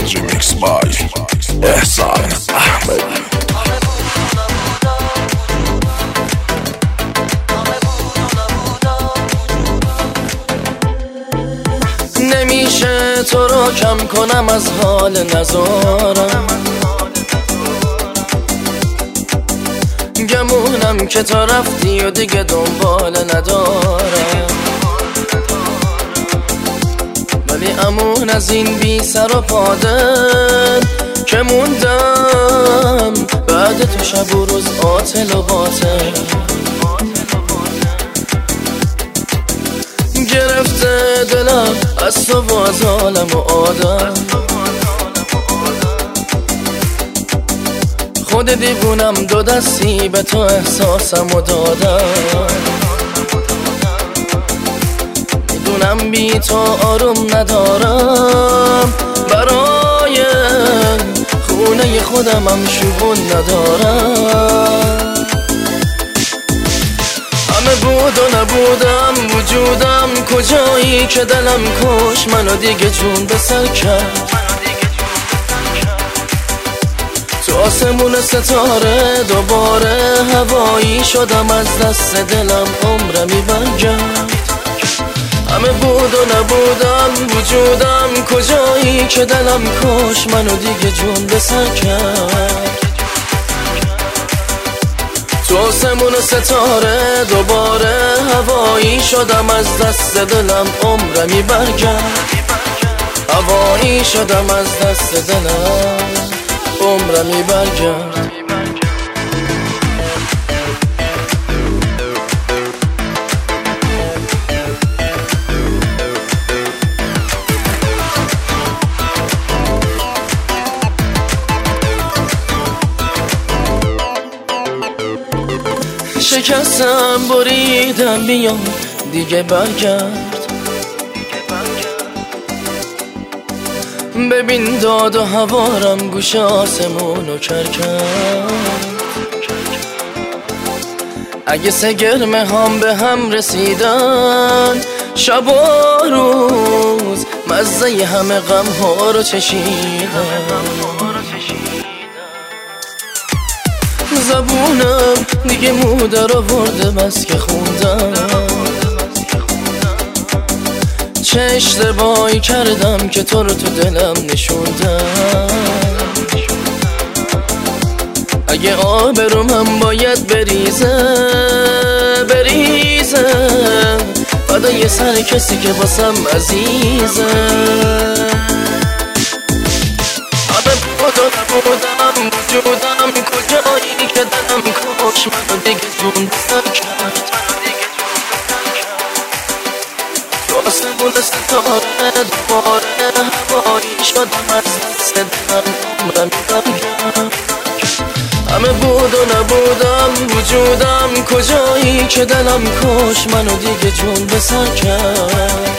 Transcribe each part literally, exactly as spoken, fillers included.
Remix by احسان احمدی. نمیشه تو رو کم کنم از حال نزارم، گمونم که تا رفتی و دیگه دنبال ندارم، ولی امون از این بی سر و پادن که موندم بعد تو شب و روز عاطل و باطل. گرفته دلم از تو و از عالم و آدم، خود دیوونم دو دستی به تو احساسم و دادم. میدونم بی تو آروم ندارم، برای خونه خودم هم شگون ندارم. همه بود و نبودم، وجودم کجایی که دلم کش منو دیگه جون به سر کرد. تو آسمون ستاره دوباره هوایی شدم، از دست دلم عمرمی برگرد. همه بود و نبودم، وجودم کجایی که دلم کش منو دیگه جون به سر کرد. تو آسمون ستاره دوباره هوایی شدم، از دست دلم عمرمی برگرد. هوایی شدم از دست دلم عمرمی برگرد. شکستم بریدم بیام دیگه برگرد. ببین داد و هوارم گوش آسمونو کر کرد. اگه سه گرمه هم به هم رسیدن، شب و روز مزه همه غم ها رو چشیدن. زبونم دیگه مودر آورده بس که خوندم، چه اشتباهی کردم که تو رو تو دلم نشوندم. اگه آبرومم باید بریزه بریزه فدای سر کسی که واسم عزیزه. همه بودم بودم وجودم کجایی که دلم کش منو دیگه جون بسر کرد. تو آسمون ستاره دوباره هوایی شدم، از دست دلم عمرمی برگرد. همه بود و نبودم، وجودم کجایی که دلم کش منو دیگه جون بسر کرد.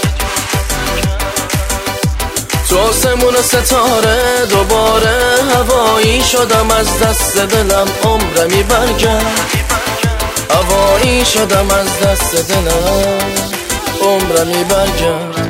تو آسمون ستاره دوباره هوایی شدم، از دست دلم عمرمی برگرد. هوایی شدم از دست دلم عمرمی برگرد.